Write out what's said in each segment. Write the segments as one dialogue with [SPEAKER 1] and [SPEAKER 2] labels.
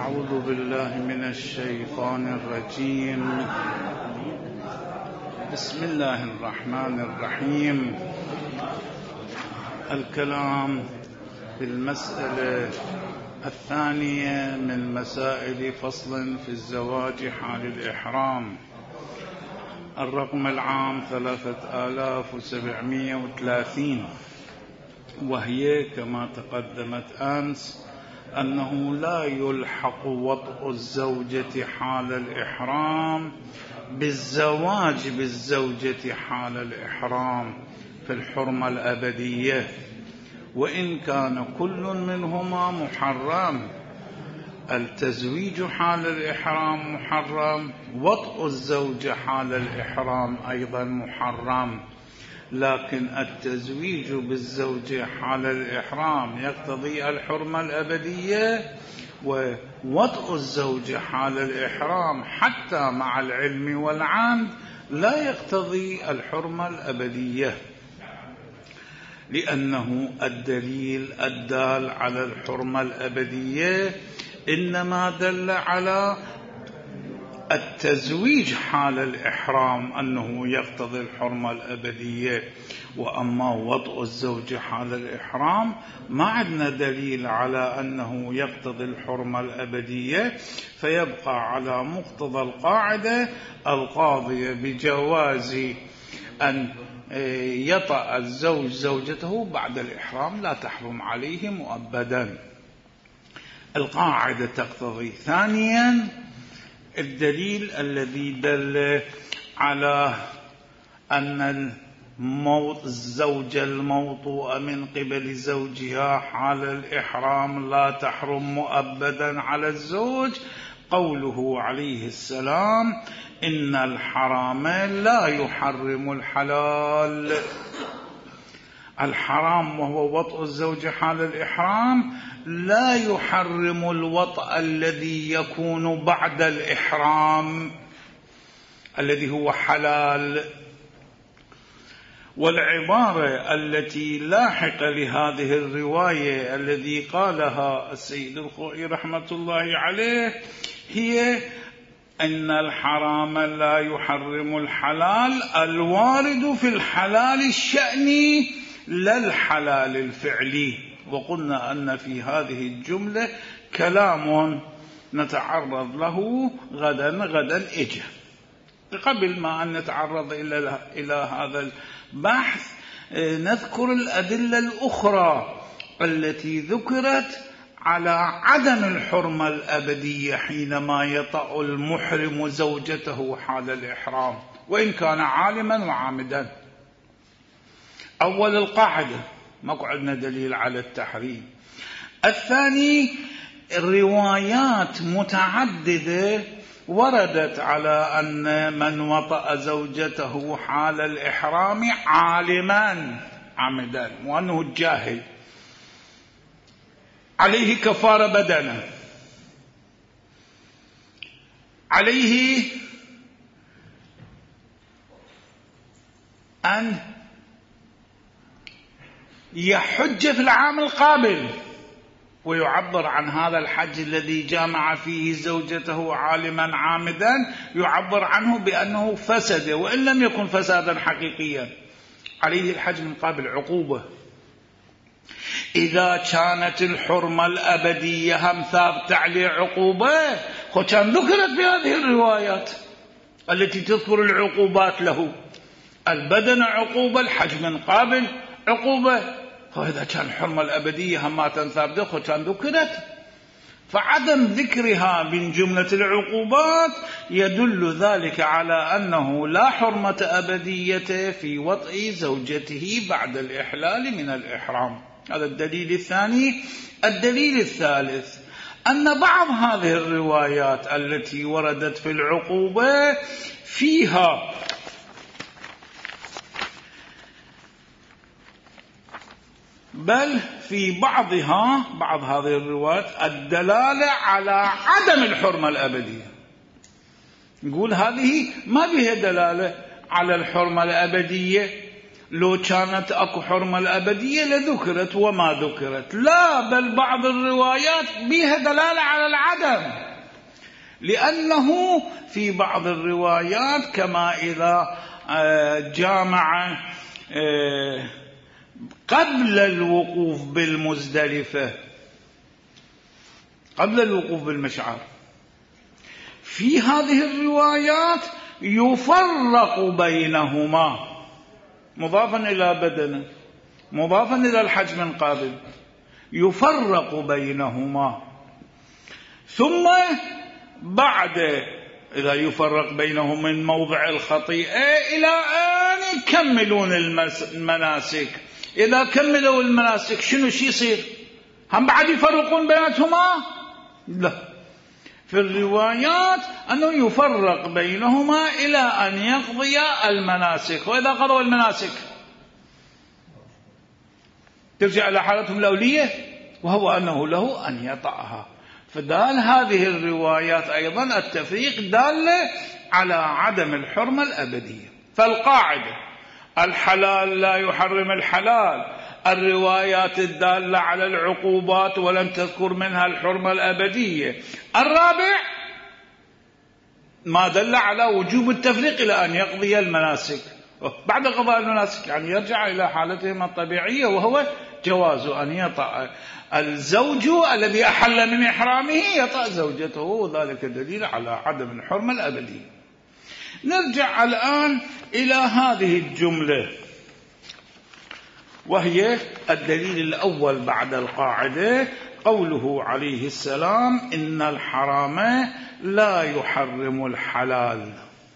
[SPEAKER 1] أعوذ بالله من الشيطان الرجيم. بسم الله الرحمن الرحيم. الكلام في المسألة الثانية من مسائل فصل في الزواج حال الإحرام، الرقم العام 3730، وهي كما تقدمت أمس أنه لا يلحق وطء الزوجة حال الإحرام بالزواج بالزوجة حال الإحرام في الحرمة الأبدية، وإن كان كل منهما محرم. التزويج حال الإحرام محرم، وطء الزوجة حال الإحرام أيضا محرم، لكن التزويج بالزوجة حال الإحرام يقتضي الحرمة الأبدية، ووطء الزوجة حال الإحرام حتى مع العلم والعمد لا يقتضي الحرمة الأبدية، لأنه الدليل الدال على الحرمة الأبدية إنما دل على التزويج حال الإحرام أنه يقتضي الحرمة الأبدية، وأما وطء الزوج حال الإحرام ما عندنا دليل على أنه يقتضي الحرمة الأبدية، فيبقى على مقتضى القاعدة القاضية بجواز أن يطأ الزوج زوجته بعد الإحرام، لا تحرم عليه مؤبدا. القاعدة تقتضي ثانيا الدليل الذي دل على أن الزوجة الموطوءة من قبل زوجها حال الإحرام لا تحرم مؤبدا على الزوج، قوله عليه السلام: إن الحرام لا يحرم الحلال. الحرام وهو وطء الزوج حال الإحرام لا يحرم الوطء الذي يكون بعد الإحرام الذي هو حلال. والعبارة التي لاحقة لهذه الرواية الذي قالها السيد الخوئي رحمة الله عليه هي أن الحرام لا يحرم الحلال، الوارد في الحلال الشأني لا الحلال الفعلي. وقلنا أن في هذه الجملة كلام نتعرض له غدا إجا. قبل ما أن نتعرض إلى هذا البحث نذكر الأدلة الأخرى التي ذكرت على عدم الحرمة الأبدية حينما يطأ المحرم زوجته حال الإحرام وإن كان عالما وعامدا. أول القاعدة ما عندنا دليل على التحريم. الثاني روايات متعددة وردت على أن من وطأ زوجته حال الإحرام عالما عمدا وأنه الجاهل عليه كفارة بدنه، عليه أن يحج في العام القابل، ويعبر عن هذا الحج الذي جامع فيه زوجته عالما عامدا يعبر عنه بأنه فسد وإن لم يكن فسادا حقيقيا، عليه الحج من قابل عقوبة. إذا كانت الحرمة الأبدية هم ثابتة عليه عقوبة، وكان ذكرت بهذه الروايات التي تذكر العقوبات له، البدن عقوبة، الحج من قابل عقوبة، فإذا كان الحرمة الأبدية هم ثابتة وكان ذكرت، فعدم ذكرها من جملة العقوبات يدل ذلك على أنه لا حرمة أبدية في وطء زوجته بعد الإحلال من الإحرام. هذا الدليل الثاني. الدليل الثالث أن بعض هذه الروايات التي وردت في العقوبة فيها بل في بعض هذه الروايات الدلالة على عدم الحرمة الأبدية. نقول هذه ما بها دلالة على الحرمة الأبدية، لو كانت أكو حرمة الأبدية لذكرت وما ذكرت. لا، بل بعض الروايات بها دلالة على العدم، لأنه في بعض الروايات كما إذا جامع قبل الوقوف بالمزدلفة، قبل الوقوف بالمشعر، في هذه الروايات يفرق بينهما مضافا إلى بدنه مضافا إلى الحجم القابل، يفرق بينهما. ثم بعد إذا يفرق بينهم من موضع الخطيئة إلى أن يكملون المناسك. إذا كملوا المناسك شنو يصير؟ هم بعد يفرقون بيناتهما؟ لا، في الروايات أنه يفرق بينهما إلى أن يقضي المناسك، وإذا قضوا المناسك ترجع إلى حالتهم الأولية، وهو أنه له أن يطأها. فدال هذه الروايات أيضا التفريق دالة على عدم الحرمة الأبدية. فالقاعدة الحلال لا يحرم الحلال، الروايات الدالة على العقوبات ولم تذكر منها الحرمة الأبدية. الرابع ما دل على وجوب التفريق إلى أن يقضي المناسك. بعد قضاء المناسك يعني يرجع إلى حالتهم الطبيعية، وهو جواز أن يطأ الزوج الذي أحل من إحرامه يطأ زوجته، وذلك دليل على عدم الحرمة الأبدية. نرجع الآن إلى هذه الجملة، وهي الدليل الأول بعد القاعدة، قوله عليه السلام: إن الحرام لا يحرم الحلال.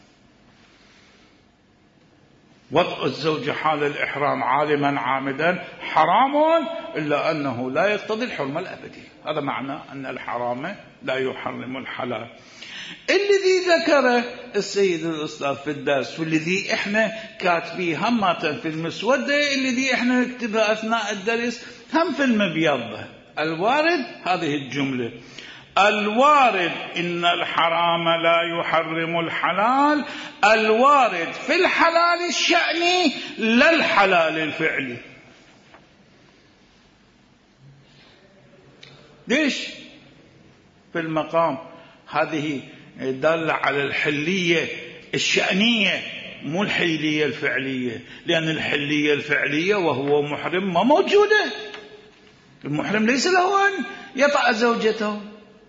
[SPEAKER 1] وطء الزوج حال الإحرام عالما عامدا حرام، إلا أنه لا يقتضي الحرمة الأبدية. هذا معنى أن الحرام لا يحرم الحلال. الذي ذكره السيد الأستاذ في الدرس، والذي إحنا كاتبيه همة في المسودة، الذي إحنا نكتبها أثناء الدرس هم في المبيض، الوارد هذه الجملة: الوارد إن الحرام لا يحرم الحلال، الوارد في الحلال الشأني لا الحلال الفعلي. ليش؟ في المقام هذه دالة على الحلية الشأنية مو الحلية الفعلية، لأن الحلية الفعلية وهو محرم ما موجودة. المحرم ليس له أن يطأ زوجته،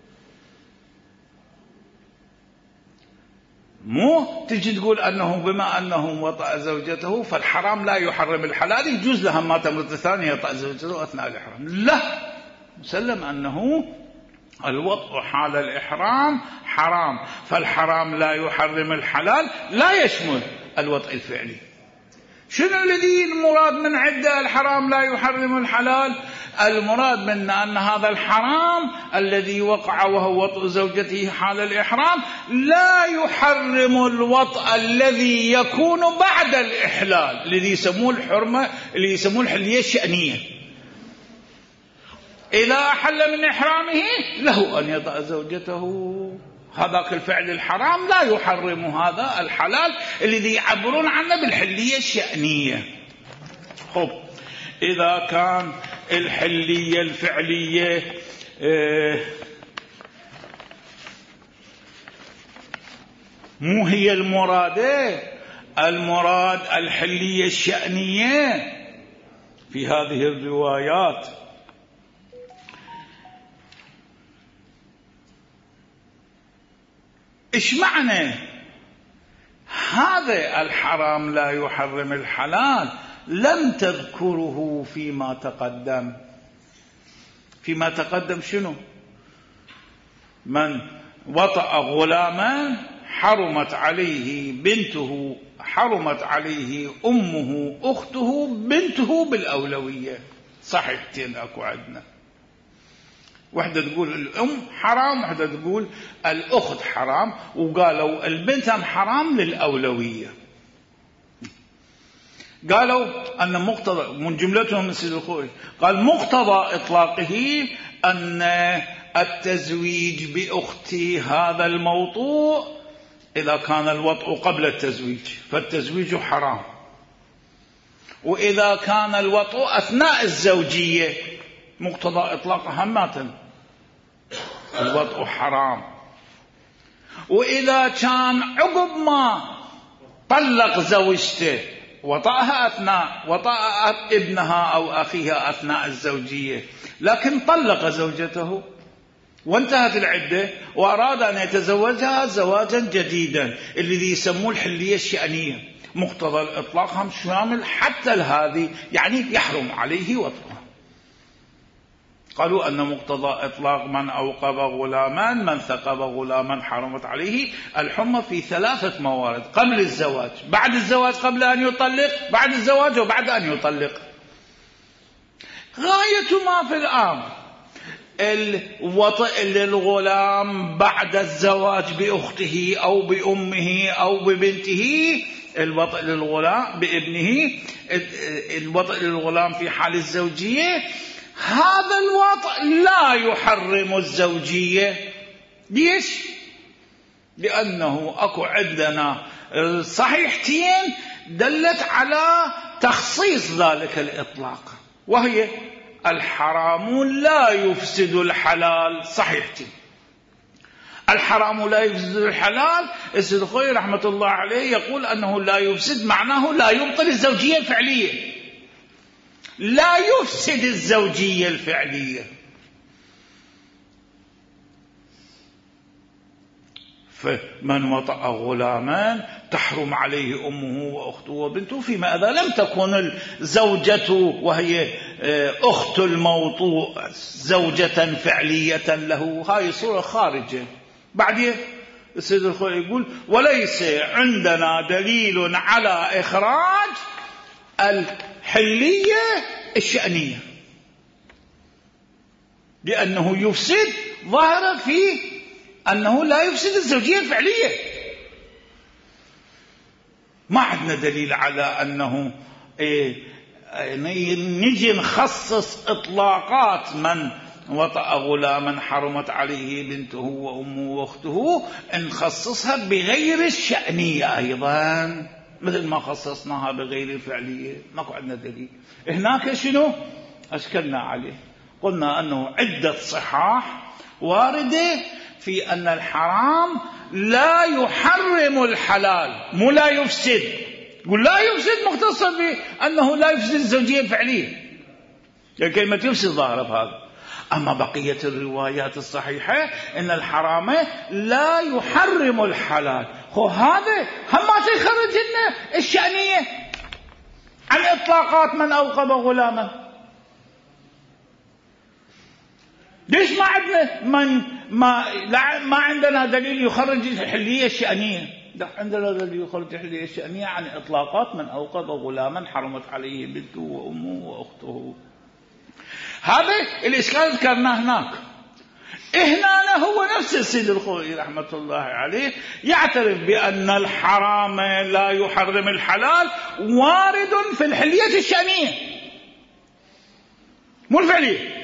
[SPEAKER 1] مو تجي تقول أنه بما أنه وطأ زوجته فالحرام لا يحرم الحلال، يجوز لها ما تمرة ثانية يطأ زوجته أثناء الإحرام. لا، مسلم أنه الوطء حال الإحرام حرام، فالحرام لا يحرم الحلال لا يشمل الوطء الفعلي. شنو الذي المراد من عدة الحرام لا يحرم الحلال؟ المراد من أن هذا الحرام الذي وقع وهو وطء زوجته حال الإحرام لا يحرم الوطء الذي يكون بعد الإحلال، الذي يسموه الحرمة، اللي يسموه الحلية الشأنية. إذا أحل من إحرامه له أن يطأ زوجته، هذاك الفعل الحرام لا يحرم هذا الحلال الذي يعبرون عنه بالحلية الشأنية. خب، إذا كان الحلية الفعلية مو هي المرادة، المراد الحلية الشأنية في هذه الروايات. إيش معنى هذا الحرام لا يحرم الحلال لم تذكره فيما تقدم؟ فيما تقدم شنو؟ من وطأ غلاما حرمت عليه بنته، حرمت عليه أمه أخته بنته بالأولوية. صحيحتين أكو عندنا، وحدة تقول الأم حرام، وحدة تقول الأخت حرام، وقالوا البنت حرام للأولوية. قالوا أن مقتضى من جملتهم السيد الخوئي قال مقتضى إطلاقه أن التزويج بأخت هذا الموضوع إذا كان الوطء قبل التزويج فالتزويج حرام، وإذا كان الوطء أثناء الزوجية مقتضى إطلاقها همة الوطء حرام. وإذا كان عقب ما طلق زوجته وطأها أثناء وطأ ابنها أو أخيها أثناء الزوجية، لكن طلق زوجته وانتهت العدة وأراد أن يتزوجها زواجا جديدا الذي يسموه الحلية الشأنية، مقتضى الإطلاق هم شامل حتى هذه، يعني يحرم عليه وطئها. قالوا أن مقتضى إطلاق من أوقب غلاما من ثقب غلاما حرمت عليه الحمى في 3 موارد: قبل الزواج، بعد الزواج قبل أن يطلق، بعد الزواج وبعد أن يطلق. غاية ما في الأمر الوطئ للغلام بعد الزواج بأخته أو بأمه أو ببنته، الوطئ للغلام بابنه، الوطئ للغلام في حال الزوجية. هذا الوطئ لا يحرم الزوجية. ليش؟ لأنه أكو عندنا صحيحتين دلت على تخصيص ذلك الإطلاق، وهي الحرام لا يفسد الحلال. صحيحتين: الحرام لا يفسد الحلال. السيد الخوئي رحمة الله عليه يقول أنه لا يفسد معناه لا يبطل الزوجية الفعلية، لا يفسد الزوجية الفعلية. فمن وطأ غلاما تحرم عليه أمه وأخته وبنته فيما إذا لم تكن الزوجة وهي أخت الموطوء زوجة فعلية له، هاي صورة خارجة. بعدين السيد الخوئي يقول: وليس عندنا دليل على إخراج الحلية الشأنية لأنه يفسد، ظاهرة فيه أنه لا يفسد الزوجية الفعلية. ما عندنا دليل على أنه نجي نخصص إطلاقات من وطأ غلاما حرمت عليه بنته وأمه وأخته، نخصصها بغير الشأنية أيضا مثل ما خصصناها بغير الفعلية. ماكو عندنا دليل. هناك شنو أشكلنا عليه؟ قلنا أنه عدة صحاح واردة في أن الحرام لا يحرم الحلال، مو لا يفسد. يقول لا يفسد مختصر بأنه لا يفسد الزوجية الفعلية، يعني كلمة يفسد ظاهرة بهذا. أما بقية الروايات الصحيحة إن الحرام لا يحرم الحلال. هذا هم ما تخرج لنا الشأنية عن إطلاقات من أوقب غلاما. ليش ما عندنا ما عندنا دليل يخرج الحلية الشأنية؟ لا عندنا دليل يخرج الحلية الشأنية عن إطلاقات من أوقب غلاما حرمت عليه بنته وأمه وأخته. هذا الإشكال ذكرناه هناك. هنا هو نفس السيد الخوئي رحمة الله عليه يعترف بأن الحرام لا يحرم الحلال وارد في الحلية الشأنية مو الفعلية.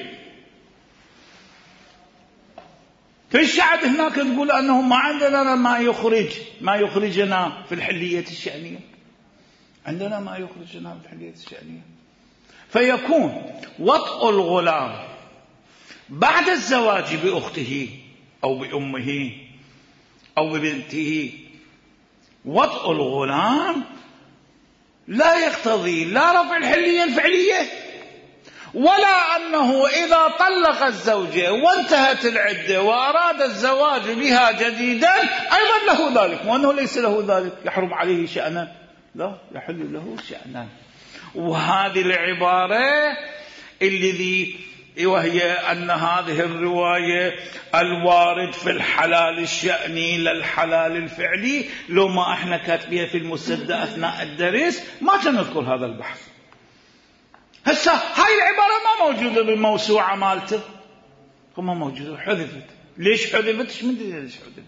[SPEAKER 1] فالشعب هناك تقول أنه ما عندنا ما يخرجنا في الحلية الشأنية، عندنا ما يخرجنا في الحلية الشأنية. فيكون وطء الغلام بعد الزواج بأخته أو بأمه أو ببنته، وطء الغلام لا يقتضي لا رفع الحلية الفعلية ولا أنه إذا طلق الزوجة وانتهت العدة وأراد الزواج بها جديدا أيضا له ذلك، وأنه ليس له ذلك يحرم عليه شأنا، لا يحل له شأنا. وهذه العبارة الذي وهي أن هذه الرواية الوارد في الحلال الشأني للحلال الفعلي، لو ما احنا كاتبيها في المسدة أثناء الدرس ما سنذكر هذا البحث. هسه هاي العبارة ما موجودة بالموسوعة مالته، ما موجودة، حذفت. ليش حذفت؟ ايش من دليل ليش حذفت؟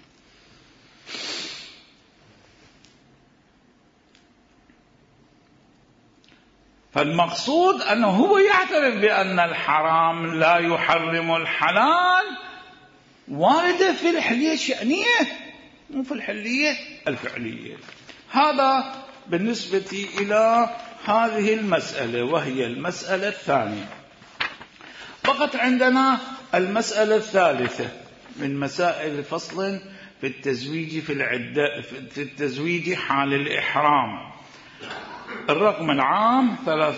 [SPEAKER 1] فالمقصود أنه هو يعترف بأن الحرام لا يحرم الحلال واردة في الحلية الشأنية مو في الحلية الفعلية. هذا بالنسبة إلى هذه المسألة، وهي المسألة الثانية. بقت عندنا المسألة الثالثة من مسائل فصل في التزويج في التزويج حال الإحرام. الرقم العام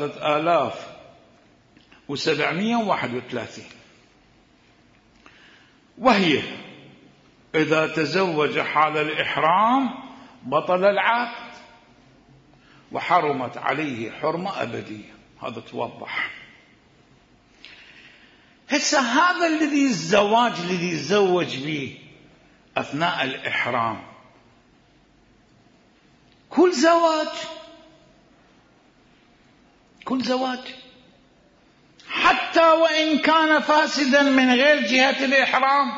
[SPEAKER 1] 3731، وهي: إذا تزوج حال الإحرام بطل العقد وحرمت عليه حرمة أبدية. هذا توضح. هسه هذا الزواج الذي يتزوج به أثناء الإحرام، كل زواج حتى وإن كان فاسدا من غير جهة الإحرام،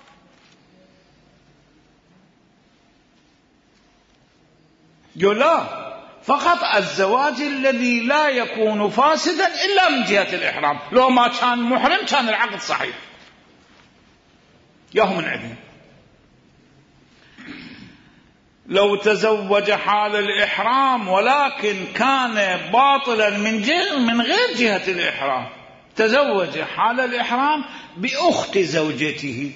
[SPEAKER 1] لا، فقط الزواج الذي لا يكون فاسدا إلا من جهة الإحرام. لو ما كان محرم كان العقد صحيح، ياهو من عدن. لو تزوج حال الإحرام ولكن كان باطلا من غير جهة الإحرام، تزوج حال الإحرام بأخت زوجته،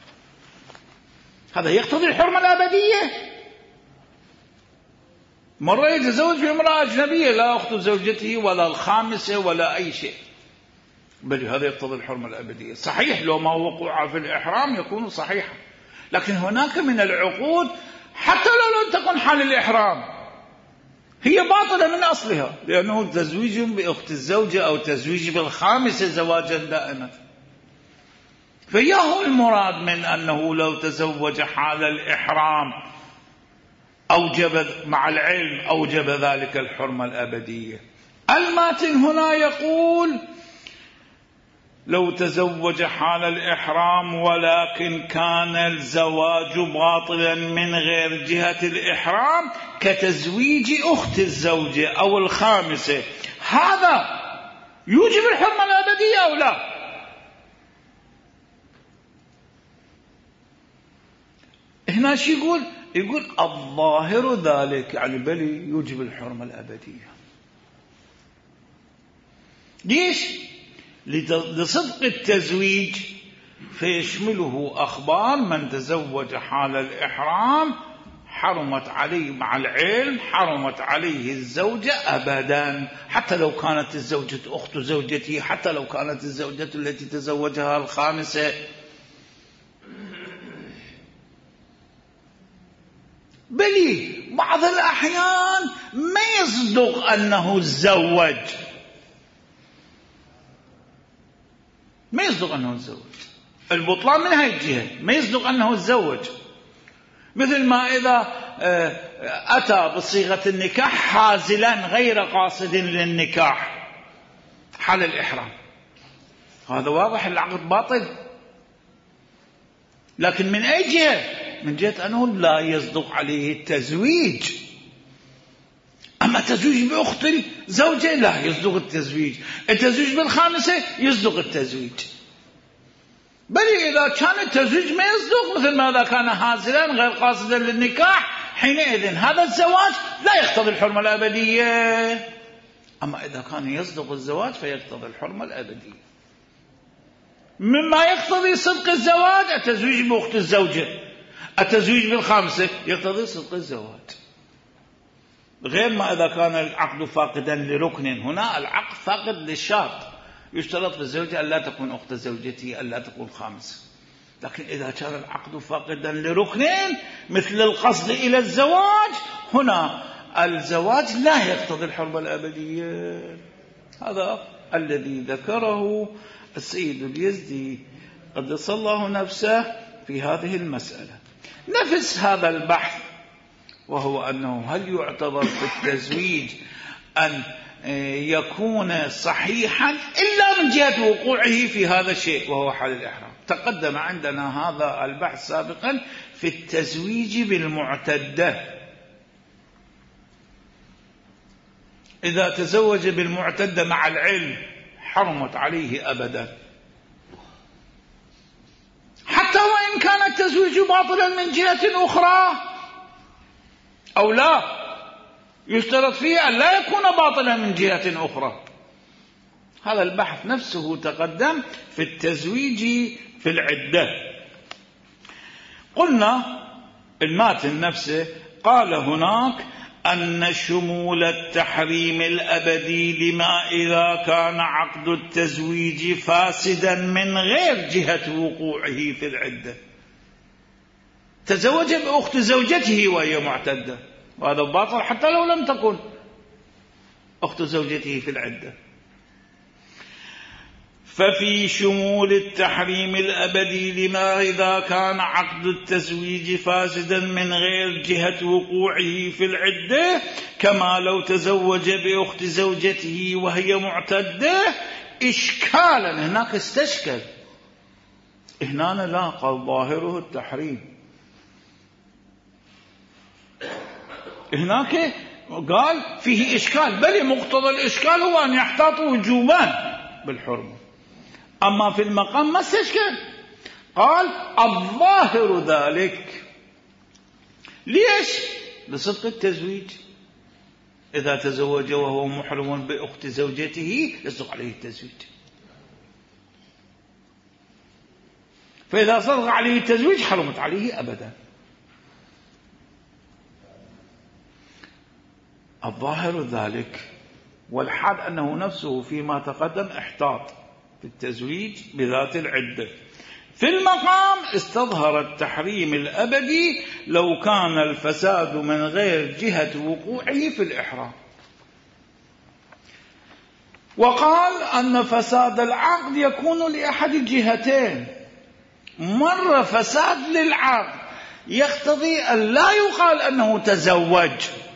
[SPEAKER 1] هذا يقتضي الحرمة الأبدية. مرة يتزوج بامرأة أجنبية لا أخت زوجته ولا الخامسة ولا أي شيء، بل هذا يقتضي الحرمة الأبدية. صحيح لو ما وقع في الإحرام يكون صحيحا، لكن هناك من العقود حتى لو لم تكن حال الإحرام هي باطلة من أصلها، لأنه تزويج بأخت الزوجة أو تزويج بالخامسة زواجا دائما. فياهو المراد من أنه لو تزوج حال الإحرام أوجب مع العلم أوجب ذلك الحرمة الأبدية. الماتن هنا يقول: لو تزوج حال الإحرام ولكن كان الزواج باطلا من غير جهة الإحرام كتزويج أخت الزوجة أو الخامسة، هذا يوجب الحرمة الأبدية أو لا؟ هنا شو يقول الظاهر ذلك، يعني بلي يوجب الحرمة الأبدية. ليش؟ لصدق التزويج، فيشمله أخبار من تزوج حال الإحرام حرمت عليه مع العلم حرمت عليه الزوجة أبدا، حتى لو كانت الزوجة أخت زوجته، حتى لو كانت الزوجة التي تزوجها الخامسة. بلي بعض الأحيان ما يصدق أنه تزوج، البطلان من هاي الجهة ما يصدق أنه تزوج. مثل ما إذا أتى بصيغة النكاح حازلا غير قاصد للنكاح حال الإحرام، هذا واضح العقد باطل. لكن من أي جهة؟ من جهة أنه لا يصدق عليه التزويج. أما التزويج بأخت الزوجة لا يصدق التزويج بالخامسة يصدق التزويج. بل إذا كان التزويج ما يصدق، مثل ما إذا كان هازلا غير قاصدا للنكاح، حينئذ هذا الزواج لا يقتضي الحرمة الأبدية. أما إذا كان يصدق الزواج فيقتضي الحرمة الأبدية. مما يقتضي صدق الزواج التزويج بأخت الزوجة، التزويج بالخامسة يقتضي صدق الزواج، غير ما إذا كان العقد فاقدا لركن. هنا العقد فاقد للشرط، يشترط للزوجة ألا تكون أخت زوجته ألا تكون خامسة. لكن إذا كان العقد فاقدا لركن مثل القصد إلى الزواج، هنا الزواج لا يقتضي الحرمة الأبدية. هذا الذي ذكره السيد اليزدي قدس الله نفسه في هذه المسألة. نفس هذا البحث، وهو أنه هل يعتبر في التزويج أن يكون صحيحا إلا من جهة وقوعه في هذا الشيء وهو حال الإحرام. تقدم عندنا هذا البحث سابقا في التزويج بالمعتدة. إذا تزوج بالمعتدة مع العلم حرمت عليه أبدا، حتى وإن كان التزويج باطلا من جهة أخرى أو لا، يشترط فيه أن لا يكون باطلا من جهة أخرى. هذا البحث نفسه تقدم في التزويج في العدة. قلنا الماتن نفسه قال هناك أن شمول التحريم الأبدي لما إذا كان عقد التزويج فاسدا من غير جهة وقوعه في العدة. تزوج بأخت زوجته وهي معتدة، وهذا باطل حتى لو لم تكن أخت زوجته في العدة. ففي شمول التحريم الأبدي لما إذا كان عقد التزويج فاسدا من غير جهة وقوعه في العدة، كما لو تزوج بأخت زوجته وهي معتدة، إشكالا هناك استشكل، هنا لا قال ظاهره التحريم، هناك قال فيه إشكال، بل مقتضى الإشكال هو أن يحتاط وجوبان بالحرمة. أما في المقام ما استشكل، قال الظاهر ذلك. ليش؟ لصدق التزويج، إذا تزوج وهو محرم بأخت زوجته يصدق عليه التزويج، فإذا صدق عليه التزويج حرمت عليه أبدا. الظاهر ذلك، والحال أنه نفسه فيما تقدم احتاط في التزويج بذات العدة. في المقام استظهر التحريم الأبدي لو كان الفساد من غير جهة وقوعه في الإحرام. وقال أن فساد العقد يكون لأحد الجهتين، مرة فساد للعقد يقتضي أن لا يقال أنه تزوج،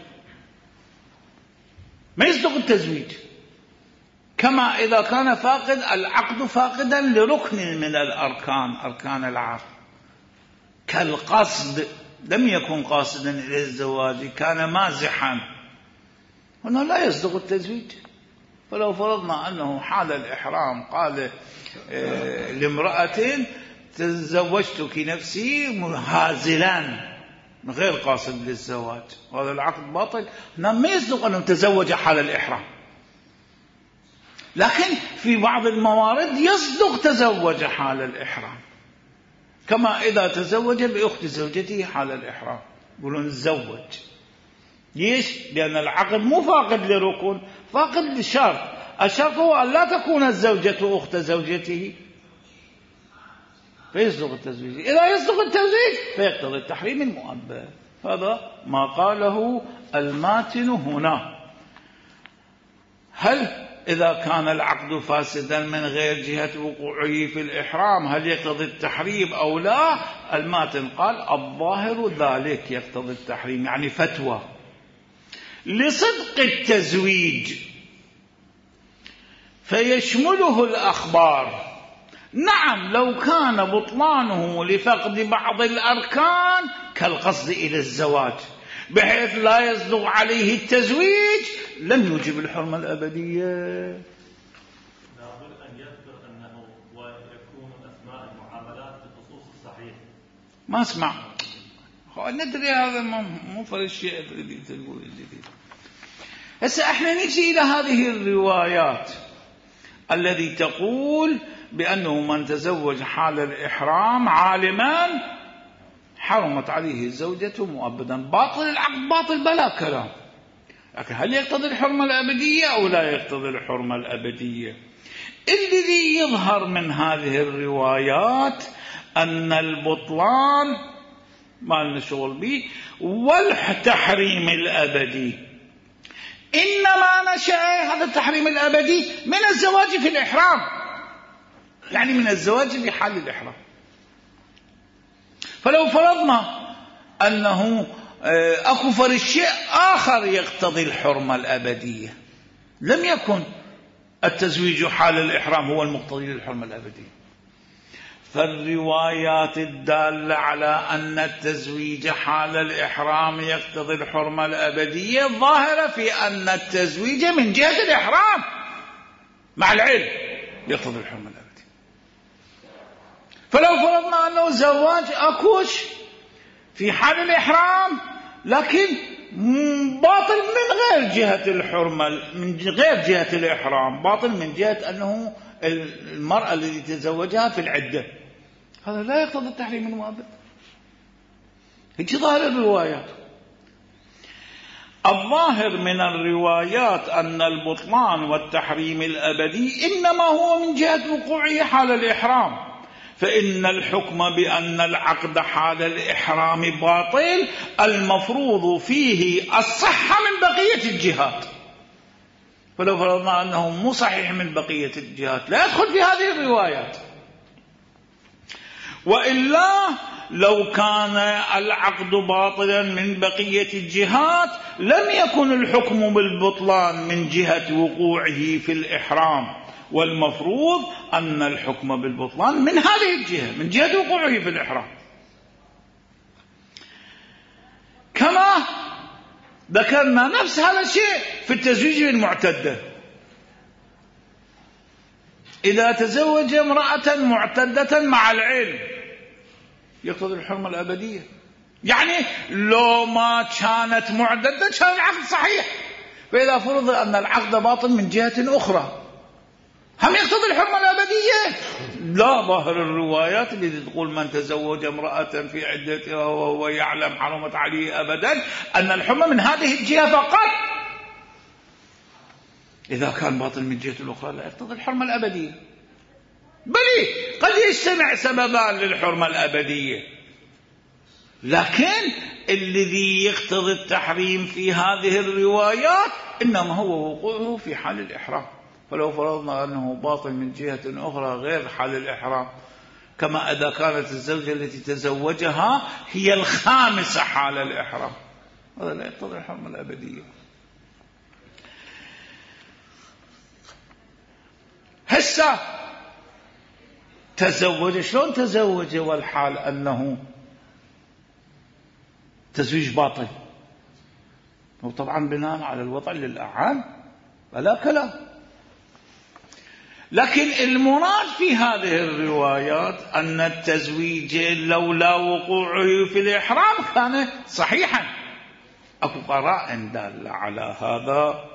[SPEAKER 1] ما يصدق التزويج، كما إذا كان فاقد العقد فاقدا لركن من الأركان، أركان العقد، كالقصد، لم يكن قاصدا إلى الزواج، كان مازحا، هنا لا يصدق التزويج. فلو فرضنا أنه حال الإحرام قال لامرأة تزوجتك نفسي هازلا من غير قاصد للزواج، وهذا العقد باطل، هنا ما يصدق أنه تزوج حال الإحرام. لكن في بعض الموارد يصدق تزوج حال الإحرام، كما إذا تزوج بأخت زوجته حال الإحرام، يقولون تزوج. ليش؟ لأن العقد مو فاقد لركن، فاقد لشرط، الشرط هو أن لا تكون الزوجة أخت زوجته، فيصدق التزويج. إذا يصدق التزويج فيقتضي التحريم المؤبد. هذا ما قاله الماتن هنا. هل إذا كان العقد فاسدا من غير جهة وقوعه في الإحرام هل يقتضي التحريم أو لا؟ الماتن قال الظاهر ذلك يقتضي التحريم، يعني فتوى لصدق التزويج فيشمله الأخبار. نعم لو كان بطلانه لفقد بعض الأركان كالقصد إلى الزواج بحيث لا يصدق عليه التزويج لم يوجب الحرمة الأبدية.
[SPEAKER 2] لابد أن يذكر أنه ويكون أسماء المعاملات بخصوص الصحيح.
[SPEAKER 1] ما اسمع ندري هذا مو فرق الشيء اللي تقول الجديد. هسه احنا نجي إلى هذه الروايات الذي تقول بأنه من تزوج حال الإحرام عالما حرمت عليه الزوجة مؤبدا. باطل العقد باطل بلا كلام، لكن هل يقتضي الحرمة الأبدية أو لا يقتضي الحرمة الأبدية؟ الذي يظهر من هذه الروايات أن البطلان ما لنا شغل به والتحريم الأبدي إنما نشأ هذا التحريم الأبدي من الزواج في الإحرام، يعني من الزواج في حال الإحرام. فلو فرضنا أنه أكو فرق شيء آخر يقتضي الحرمة الأبدية، لم يكن التزويج حال الإحرام هو المقتضي للحرمة الأبدية. فالروايات الدالة على أن التزويج حال الإحرام يقتضي الحرمة الأبدية ظاهرة في أن التزويج من جهة الإحرام مع العلم يقتضي الحرمة الأبدية. فلو فرضنا أنه زواج أكوش في حال الإحرام لكن باطل من غير جهة الحرمة، من غير جهة الإحرام، باطل من جهة أنه المرأة التي تزوجها في العدة، هذا لا يقتضي التحريم المؤبد. هيك ظاهر الروايات. الظاهر من الروايات أن البطلان والتحريم الأبدي إنما هو من جهة وقوعه حال الإحرام، فإن الحكم بأن العقد حال الإحرام باطل المفروض فيه الصحة من بقية الجهات، فلو فرضنا أنه مو صحيح من بقية الجهات لا يدخل في هذه الروايات. وإلا لو كان العقد باطلا من بقية الجهات لم يكن الحكم بالبطلان من جهة وقوعه في الإحرام، والمفروض أن الحكم بالبطلان من هذه الجهة، من جهة وقوعه في الإحرام. كما ذكرنا نفس هذا الشيء في التزويج بالمعتدة. إذا تزوج امرأة معتدة مع العلم يقتضي الحرمة الأبدية، يعني لو ما كانت معتدة كان العقد صحيح، فإذا فرض أن العقد باطل من جهة أخرى هم يقتضي الحرمة الأبدية. لا، ظاهر الروايات التي تقول من تزوج امرأة في عدتها وهو يعلم حرمت عليه أبدا أن الحرمة من هذه الجهة فقط. إذا كان باطل من جهة الأخرى لا يقتضي الحرمة الأبدية، بل قد يجتمع سببان للحرمة الأبدية، لكن الذي يقتضي التحريم في هذه الروايات إنما هو وقوعه في حال الإحرام. فلو فرضنا أنه باطل من جهة أخرى غير حال الإحرام، كما إذا كانت الزوجة التي تزوجها هي الخامسة حال الإحرام، هذا لا يقتضي الحرمة الأبدية. هسه تزوج، شلون تزوج والحال أنه تزويج باطل؟ وطبعا بناء على الوضع للأعان فلا كلام. لكن المراد في هذه الروايات أن التزويج لولا وقوعه في الإحرام كان صحيحا. أكو قرائن دالة على هذا.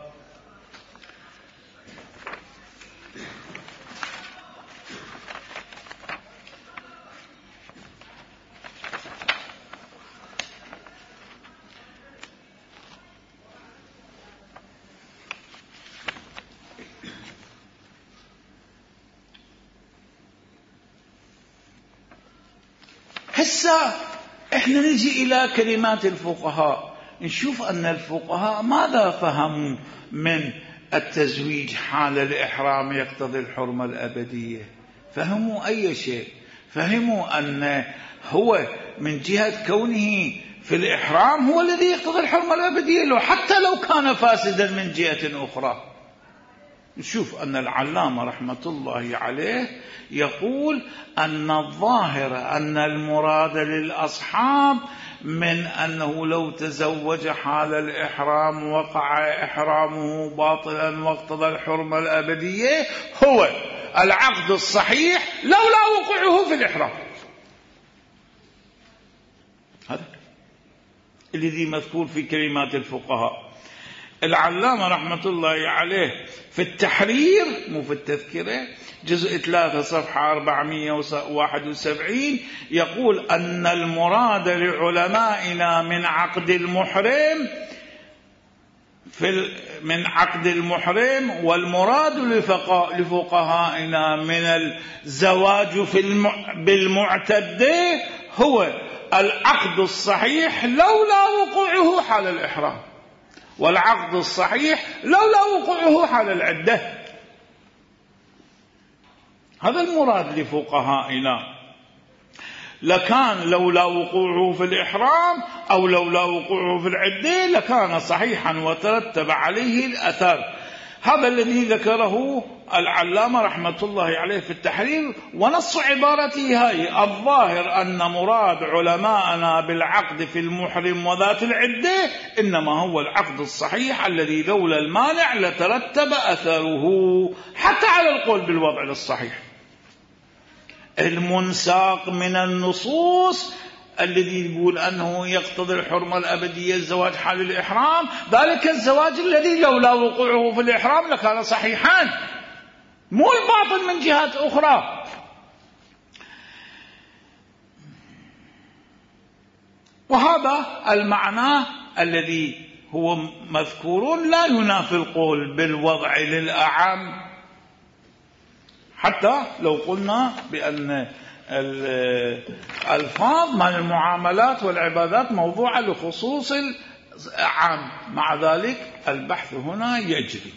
[SPEAKER 1] هسه احنا نجي الى كلمات الفقهاء، نشوف ان الفقهاء ماذا فهموا من التزويج حال الإحرام يقتضي الحرمة الأبدية. فهموا أي شيء؟ فهموا أن هو من جهة كونه في الإحرام هو الذي يقتضي الحرمة الأبدية، حتى لو كان فاسدا من جهة أخرى. نشوف أن العلامة رحمة الله عليه يقول أن الظاهر أن المراد للأصحاب من أنه لو تزوج حال الإحرام وقع إحرامه باطلا واقتضى الحرمة الأبدية هو العقد الصحيح لولا وقوعه في الإحرام. هذا الذي مذكور في كلمات الفقهاء. العلامة رحمة الله عليه في التحرير مو في التذكرة جزء 3 صفحة 471 يقول أن المراد لعلمائنا من عقد المحرم والمراد لفقهائنا من الزواج بالمعتدة هو العقد الصحيح لولا وقوعه حال الإحرام، والعقد الصحيح لولا وقوعه حال العدة. هذا المراد لفقهائنا. لكان لولا وقوعه في الإحرام أو لولا وقوعه في العدة لكان صحيحا وترتب عليه الأثر. هذا الذي ذكره العلامة رحمة الله عليه في التحرير، ونص عبارته هاي: الظاهر أن مراد علماءنا بالعقد في المحرم وذات العدة إنما هو العقد الصحيح الذي لولا المانع لترتب أثره، حتى على القول بالوضع الصحيح. المنساق من النصوص الذي يقول أنه يقتضي الحرمة الأبدية الزواج حال الإحرام، ذلك الزواج الذي لولا وقوعه في الإحرام لكان صحيحا، مو الباطل من جهات أخرى. وهذا المعنى الذي هو مذكور لا ينافي القول بالوضع للأعم، حتى لو قلنا بأن الألفاظ من المعاملات والعبادات موضوعة لخصوص العام، مع ذلك البحث هنا يجري.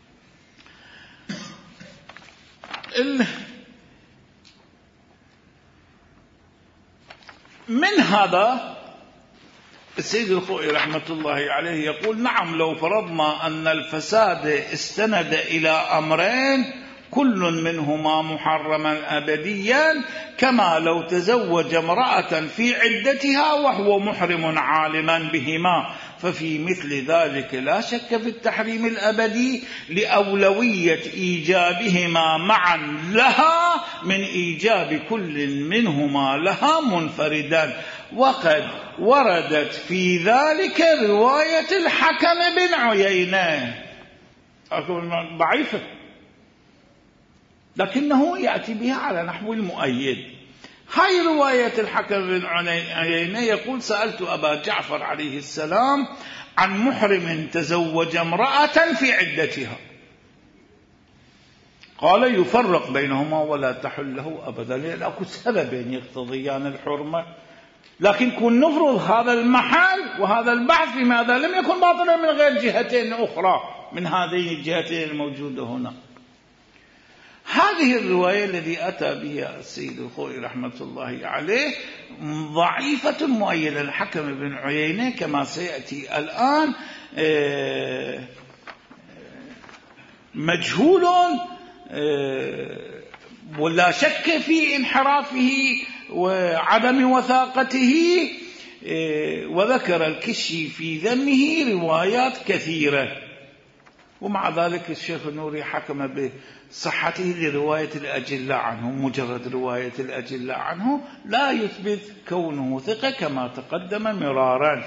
[SPEAKER 1] من هذا السيد الخوئي رحمة الله عليه يقول: نعم، لو فرضنا أن الفساد استند إلى أمرين كل منهما محرما أبديا، كما لو تزوج امرأة في عدتها وهو محرم عالما بهما، ففي مثل ذلك لا شك في التحريم الأبدي لأولوية إيجابهما معا لها من إيجاب كل منهما لها منفردا. وقد وردت في ذلك رواية الحكم بن عيينة ضعيفة، لكنه يأتي بها على نحو المؤيد. هاي رواية الحكم بن عيينة يقول: سألت أبا جعفر عليه السلام عن محرم تزوج امرأة في عدتها، قال: يفرق بينهما ولا تحل له أبدا، لأن أكو سببين يقتضيان الحرمة. لكن كن نفرض هذا المحل وهذا البحث في ماذا لم يكن باطلا من غير جهتين أخرى من هذه الجهتين الموجودة هنا. هذه الرواية التي أتى بها السيد الخوئي رحمة الله عليه ضعيفة مؤيدة. الحكم بن عيينة كما سيأتي الآن مجهول ولا شك في انحرافه وعدم وثاقته، وذكر الكشي في ذمه روايات كثيرة، ومع ذلك الشيخ النوري حكم بصحته لرواية الأجلاء عنه. مجرد رواية الأجلاء عنه لا يثبت كونه ثقة كما تقدم مرارا.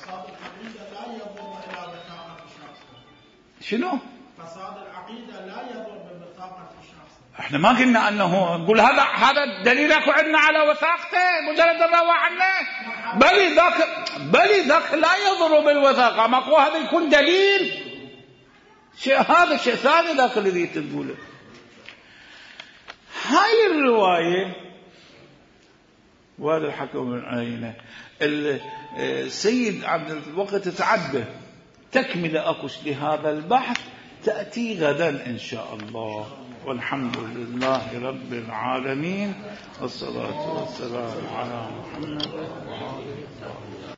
[SPEAKER 1] شنو؟
[SPEAKER 3] فساد العقيدة لا يضر بوثاقة الشخص.
[SPEAKER 1] احنا ما قلنا انه نقول هذا دليلك عندنا على وثاقته مجرد الرواية عنه، بل ذاك لا يضر بالوثاقة، ماكو هذا يكون دليل. هذا شيء ثاني ذاك الذي تقوله. هاي الرواية وهذا الحكم من عينه السيد عبد الوقت تعدى، تكمل أكش لهذا البحث تأتي غدا إن شاء الله. والحمد لله رب العالمين، والصلاة والسلام على محمد.